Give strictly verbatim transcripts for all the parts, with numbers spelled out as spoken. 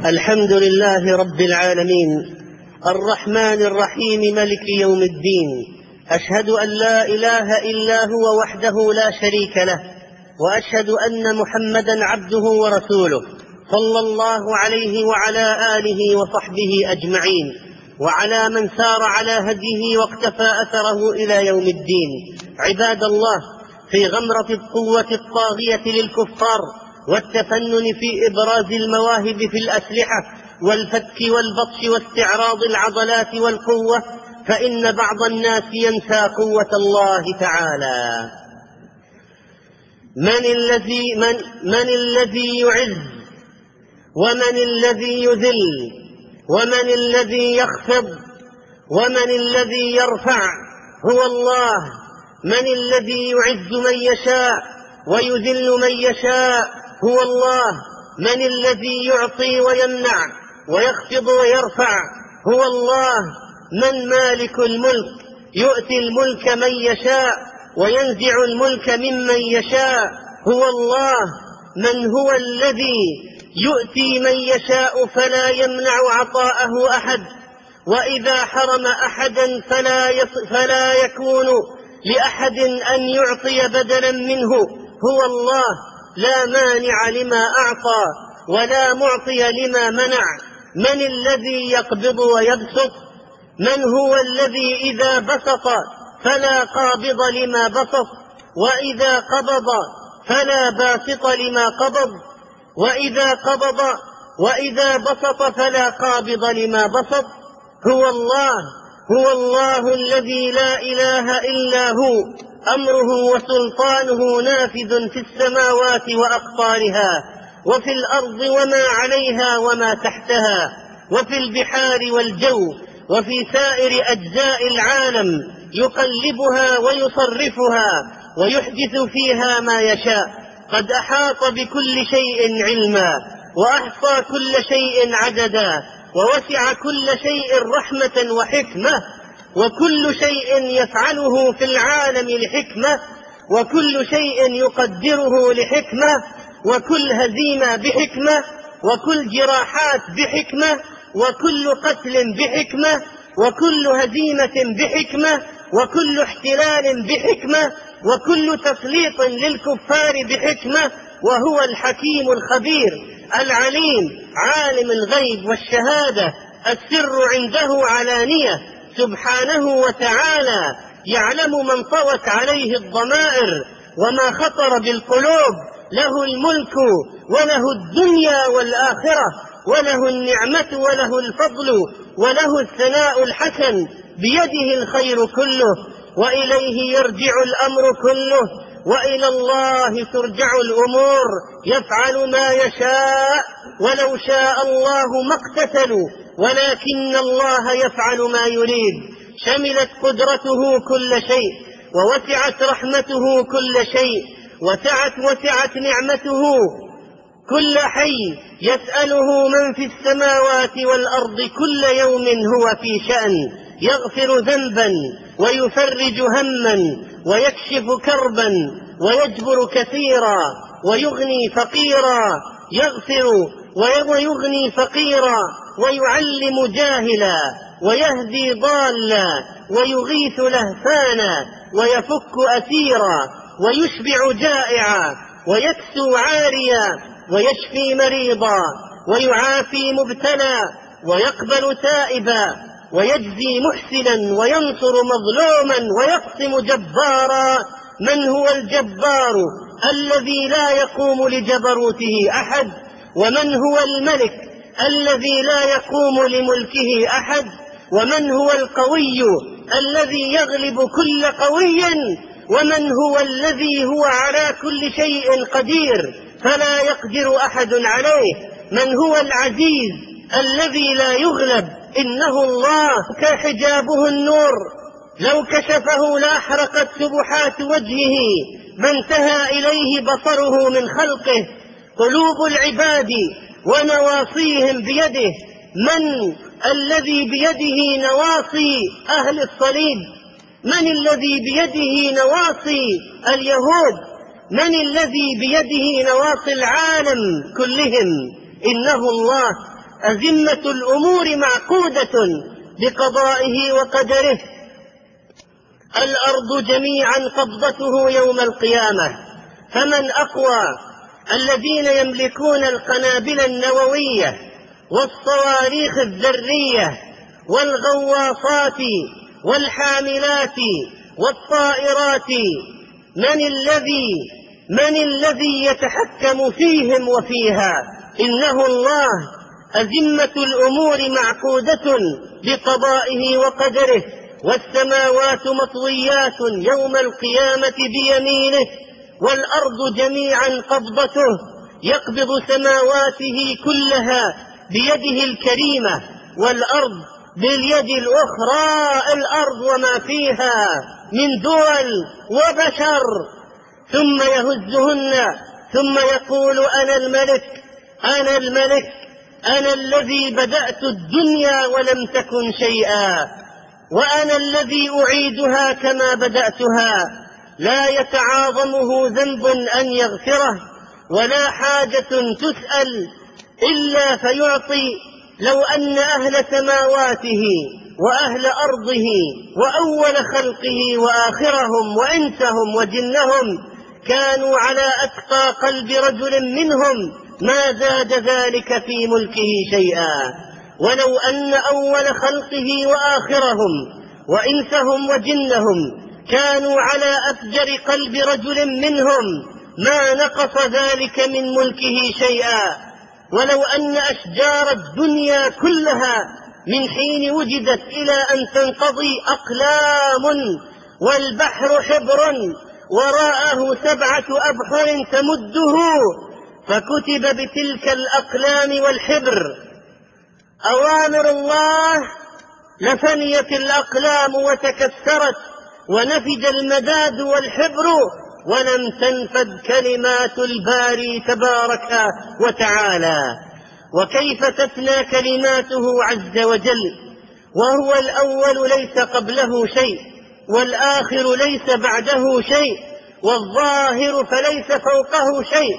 الحمد لله رب العالمين الرحمن الرحيم ملك يوم الدين. أشهد أن لا إله إلا هو وحده لا شريك له، وأشهد أن محمدا عبده ورسوله صلى الله عليه وعلى آله وصحبه أجمعين، وعلى من سار على هديه واقتفى أثره إلى يوم الدين. عباد الله، في غمرة القوة الطاغية للكفار والتفنن في إبراز المواهب في الأسلحة والفتك والبطش واستعراض العضلات والقوة، فإن بعض الناس ينسى قوة الله تعالى. من الذي, من, من الذي يعز، ومن الذي يذل، ومن الذي يخفض، ومن الذي يرفع؟ هو الله. من الذي يعز من يشاء ويذل من يشاء؟ هو الله. من الذي يعطي ويمنع ويخفض ويرفع؟ هو الله. من مالك الملك؟ يؤتي الملك من يشاء وينزع الملك ممن يشاء. هو الله. من هو الذي يؤتي من يشاء فلا يمنع عطاءه أحد، وإذا حرم أحدا فلا, فلا يكون لأحد أن يعطي بدلا منه. هو الله. لا مانع لما أعطى ولا معطي لما منع. من الذي يقبض ويبسط؟ من هو الذي إذا بسط فلا قابض لما بسط، وإذا قبض فلا باسط لما قبض، وإذا قبض وإذا بسط فلا قابض لما بسط؟ هو الله. هو الله الذي لا إله إلا هو، أمره وسلطانه نافذ في السماوات وأقطارها، وفي الأرض وما عليها وما تحتها، وفي البحار والجو، وفي سائر أجزاء العالم، يقلبها ويصرفها ويحدث فيها ما يشاء. قد أحاط بكل شيء علما، وأحصى كل شيء عددا، ووسع كل شيء رحمة وحكمة، وكل شيء يفعله في العالم لحكمة، وكل شيء يقدره لحكمة، وكل هزيمة بحكمة، وكل جراحات بحكمة، وكل قتل بحكمة، وكل هزيمة بحكمة، وكل احتلال بحكمة، وكل تسليط للكفار بحكمة. وهو الحكيم الخبير العليم، عالم الغيب والشهادة، السر عنده علانية سبحانه وتعالى، يعلم من طوت عليه الضمائر وما خطر بالقلوب. له الملك وله الدنيا والآخرة، وله النعمة وله الفضل وله الثناء الحسن، بيده الخير كله، وإليه يرجع الأمر كله، وإلى الله ترجع الأمور. يفعل ما يشاء، ولو شاء الله ما اقتتلوا ولكن الله يفعل ما يريد. شملت قدرته كل شيء، ووسعت رحمته كل شيء، وسعت وسعت نعمته كل حي. يسأله من في السماوات والأرض كل يوم هو في شأن، يغفر ذنبا ويفرج هما ويكشف كربا ويجبر كثيرا ويغني فقيرا، يغفر ويغني فقيرا ويعلم جاهلا ويهدي ضالا ويغيث لهفانا ويفك أسيرا ويشبع جائعا ويكسو عاريا ويشفي مريضا ويعافي مبتلى ويقبل تائبا ويجزي محسنا وينصر مظلوما ويقسم جبارا. من هو الجبار الذي لا يقوم لجبروته أحد؟ ومن هو الملك الذي لا يقوم لملكه أحد؟ ومن هو القوي الذي يغلب كل قوي؟ ومن هو الذي هو على كل شيء قدير فلا يقدر أحد عليه؟ من هو العزيز الذي لا يغلب؟ إنه الله. كحجابه النور، لو كشفه لاحرقت سبحات وجهه، ما انتهى إليه بصره من خلقه. قلوب العباد ونواصيهم بيده. من الذي بيده نواصي أهل الصليب؟ من الذي بيده نواصي اليهود؟ من الذي بيده نواصي العالم كلهم؟ إنه الله. أزمة الأمور معقودة بقضائه وقدره. الأرض جميعا قبضته يوم القيامة، فمن أقوى؟ الذين يملكون القنابل النووية والصواريخ الذرية والغواصات والحاملات والطائرات. من الذي من الذي يتحكم فيهم وفيها؟ إنه الله. أزمة الأمور معقودة بقضائه وقدره، والسماوات مطويات يوم القيامة بيمينه، والأرض جميعا قبضته، يقبض سماواته كلها بيده الكريمة، والأرض باليد الأخرى، الأرض وما فيها من دول وبشر، ثم يهزهن ثم يقول أنا الملك أنا الملك أنا الذي بدأت الدنيا ولم تكن شيئا، وأنا الذي أعيدها كما بدأتها. لا يتعاظمه ذنب أن يغفره، ولا حاجة تسأل إلا فيعطي. لو أن أهل سماواته وأهل أرضه وأول خلقه وآخرهم وإنسهم وجنهم كانوا على أتقى قلب رجل منهم ما زاد ذلك في ملكه شيئا. ولو أن أول خلقه وآخرهم وإنسهم وجنهم كانوا على أفجر قلب رجل منهم ما نقص ذلك من ملكه شيئا. ولو أن أشجار الدنيا كلها من حين وجدت إلى أن تنقضي أقلام، والبحر حبر وراءه سبعة أبحر تمده، فكتب بتلك الأقلام والحبر أوامر الله، لفنيت الأقلام وتكسرت ونفد المداد والحبر، ولم تنفد كلمات الباري تبارك وتعالى. وكيف تفنى كلماته عز وجل وهو الأول ليس قبله شيء، والآخر ليس بعده شيء، والظاهر فليس فوقه شيء.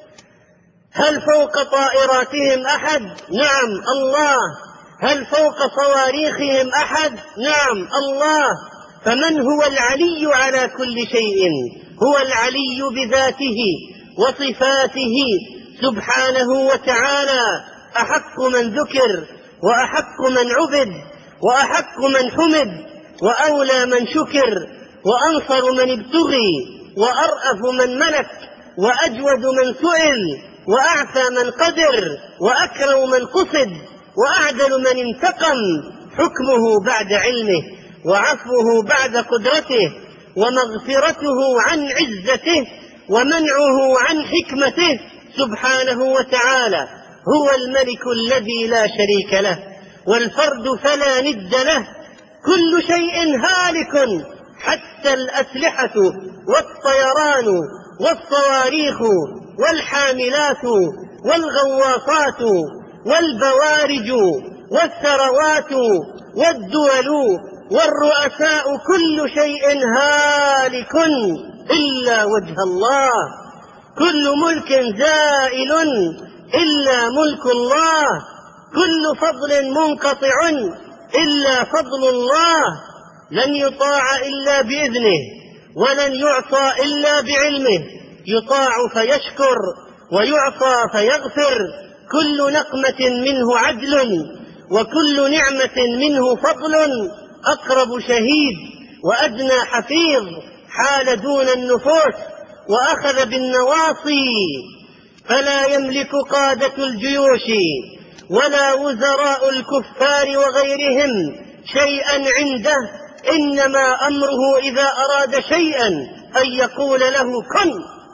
هل فوق طائراتهم أحد؟ نعم الله. هل فوق صواريخهم أحد؟ نعم الله. فمن هو العلي على كل شيء؟ هو العلي بذاته وصفاته سبحانه وتعالى، أحق من ذكر، وأحق من عبد، وأحق من حمد، وأولى من شكر، وأنصر من ابتغي، وأرأف من ملك، وأجود من سئل، وأعفى من قدر، وأكرم من قصد، وأعدل من انتقم. حكمه بعد علمه، وعفوه بعد قدرته، ومغفرته عن عزته، ومنعه عن حكمته سبحانه وتعالى. هو الملك الذي لا شريك له، والفرد فلا ند له. كل شيء هالك، حتى الأسلحة والطيران والصواريخ والحاملات والغواصات والبوارج والثروات والدول والرؤساء، كل شيء هالك إلا وجه الله. كل ملك زائل إلا ملك الله. كل فضل منقطع إلا فضل الله. لن يطاع إلا بإذنه، ولن يعصى إلا بعلمه. يطاع فيشكر، ويعصى فيغفر. كل نقمة منه عدل، وكل نعمة منه فضل. أقرب شهيد وأدنى حفيظ، حال دون النفوس وأخذ بالنواصي. فلا يملك قادة الجيوش ولا وزراء الكفار وغيرهم شيئا عنده، إنما أمره إذا أراد شيئا أن يقول له كن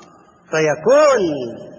فيكون.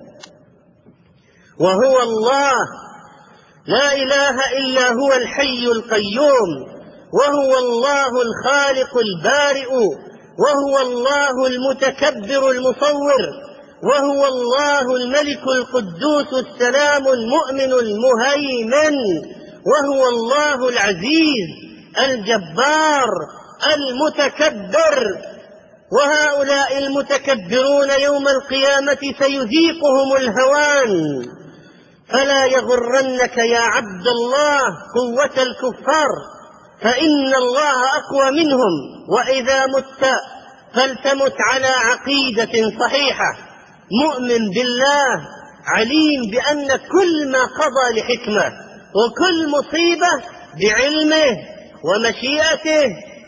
وهو الله لا إله إلا هو الحي القيوم، وهو الله الخالق البارئ، وهو الله المتكبر المصور، وهو الله الملك القدوس السلام المؤمن المهيمن، وهو الله العزيز الجبار المتكبر. وهؤلاء المتكبرون يوم القيامة سيذيقهم الهوان، فلا يغرنك يا عبد الله قوة الكفار، فإن الله أقوى منهم، وإذا مت فلتمت على عقيدة صحيحة، مؤمن بالله عليم بأن كل ما قضى لحكمة، وكل مصيبة بعلمه ومشيئته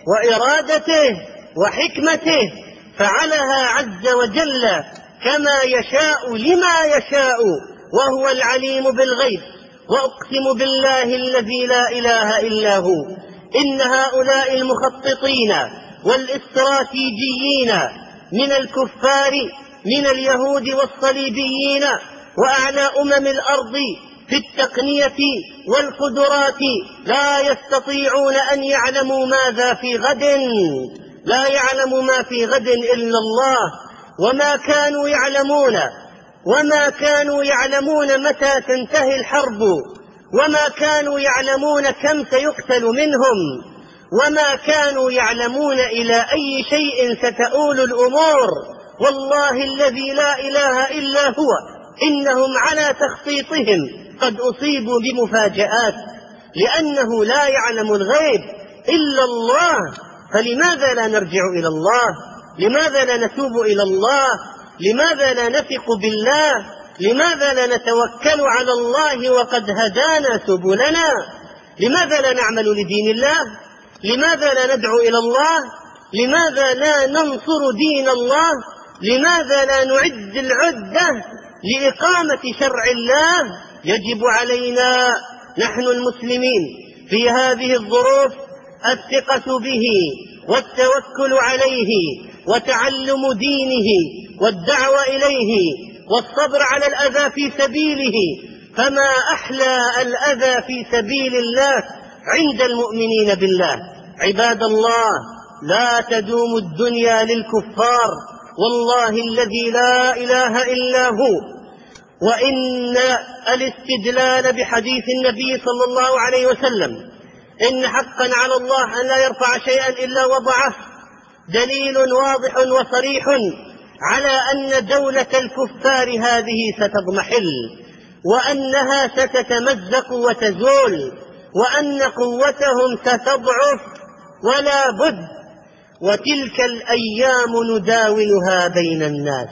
وإرادته وحكمته، فعلها عز وجل كما يشاء لما يشاء، وهو العليم بالغيب. وأقسم بالله الذي لا إله إلا هو إن هؤلاء المخططين والاستراتيجيين من الكفار من اليهود والصليبيين وأعلى أمم الأرض في التقنية والقدرات لا يستطيعون أن يعلموا ماذا في غد، لا يعلم ما في غد إلا الله، وما كانوا يعلمون وما كانوا يعلمون متى تنتهي الحرب، وما كانوا يعلمون كم سيقتل منهم، وما كانوا يعلمون إلى أي شيء ستؤول الأمور. والله الذي لا إله إلا هو إنهم على تخطيطهم قد أصيبوا بمفاجآت، لأنه لا يعلم الغيب إلا الله. فلماذا لا نرجع إلى الله؟ لماذا لا نتوب إلى الله؟ لماذا لا نثق بالله؟ لماذا لا نتوكل على الله وقد هدانا سبلنا؟ لماذا لا نعمل لدين الله؟ لماذا لا ندعو إلى الله؟ لماذا لا ننصر دين الله؟ لماذا لا نعد العدة لإقامة شرع الله؟ يجب علينا نحن المسلمين في هذه الظروف الثقة به والتوكل عليه وتعلم دينه والدعوة إليه والصبر على الأذى في سبيله، فما أحلى الأذى في سبيل الله عند المؤمنين بالله. عباد الله، لا تدوم الدنيا للكفار، والله الذي لا إله إلا هو. وإن الاستدلال بحديث النبي صلى الله عليه وسلم إن حقا على الله أن لا يرفع شيئا إلا وضعه دليل واضح وصريح على أن دولة الكفار هذه ستضمحل، وأنها ستتمزق وتزول، وأن قوتهم ستضعف ولا بد، وتلك الأيام نداولها بين الناس.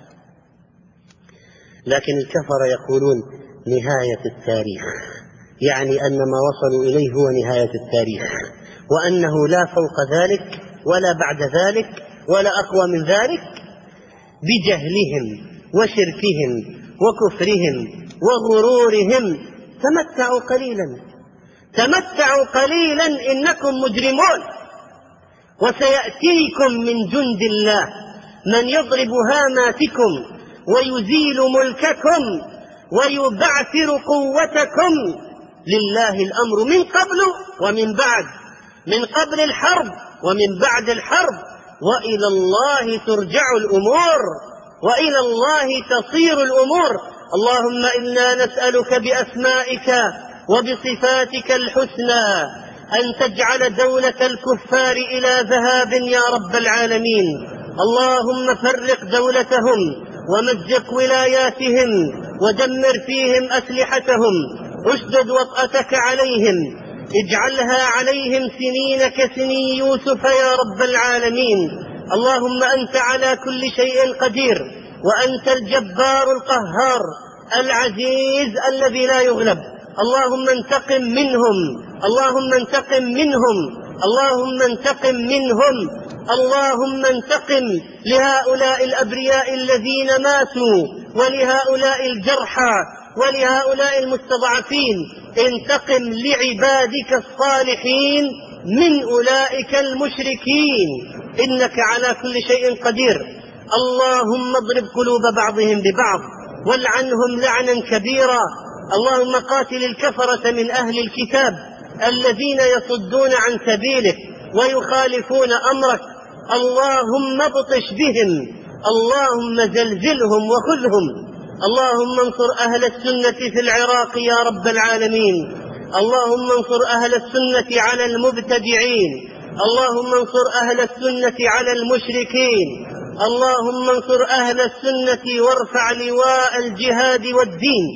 لكن الكفر يقولون نهاية التاريخ، يعني أن ما وصلوا إليه هو نهاية التاريخ، وأنه لا فوق ذلك ولا بعد ذلك ولا أقوى من ذلك، بجهلهم وشركهم وكفرهم وغرورهم. تمتعوا قليلا تمتعوا قليلا إنكم مجرمون، وسيأتيكم من جند الله من يضرب هاماتكم ويزيل ملككم ويبعثر قوتكم. لله الأمر من قبل ومن بعد، من قبل الحرب ومن بعد الحرب، وإلى الله ترجع الأمور، وإلى الله تصير الأمور. اللهم إنا نسألك بأسمائك وبصفاتك الحسنى أن تجعل دولة الكفار إلى ذهاب يا رب العالمين. اللهم فرق دولتهم ومزق ولاياتهم ودمر فيهم أسلحتهم، اشدد وطأتك عليهم، اجعلها عليهم سنين كسني يوسف يا رب العالمين. اللهم أنت على كل شيء قدير، وأنت الجبار القهار العزيز الذي لا يغلب. اللهم انتقم منهم، اللهم انتقم منهم، اللهم انتقم منهم، اللهم انتقم لهؤلاء الأبرياء الذين ماتوا، ولهؤلاء الجرحى، ولهؤلاء المستضعفين. انتقم لعبادك الصالحين من أولئك المشركين، إنك على كل شيء قدير. اللهم اضرب قلوب بعضهم ببعض والعنهم لعنا كبيرا. اللهم قاتل الكفرة من أهل الكتاب الذين يصدون عن سبيلك ويخالفون أمرك. اللهم ابطش بهم، اللهم زلزلهم وخذهم. اللهم انصر أهل السنة في العراق يا رب العالمين. اللهم انصر أهل السنة على المبتدعين، اللهم انصر أهل السنة على المشركين، اللهم انصر أهل السنة وارفع لواء الجهاد والدين.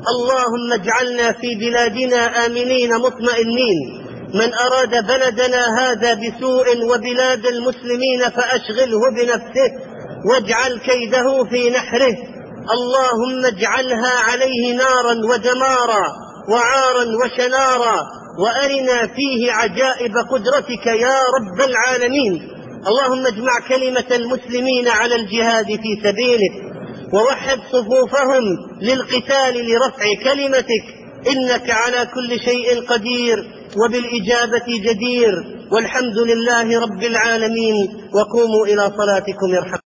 اللهم اجعلنا في بلادنا آمنين مطمئنين. من أراد بلدنا هذا بسوء وبلاد المسلمين فأشغله بنفسه واجعل كيده في نحره. اللهم اجعلها عليه نارا ودمارا وعارا وشنارا، وأرنا فيه عجائب قدرتك يا رب العالمين. اللهم اجمع كلمة المسلمين على الجهاد في سبيلك، ووحد صفوفهم للقتال لرفع كلمتك، إنك على كل شيء قدير وبالإجابة جدير. والحمد لله رب العالمين، وقوموا إلى صلاتكم يرحمكم.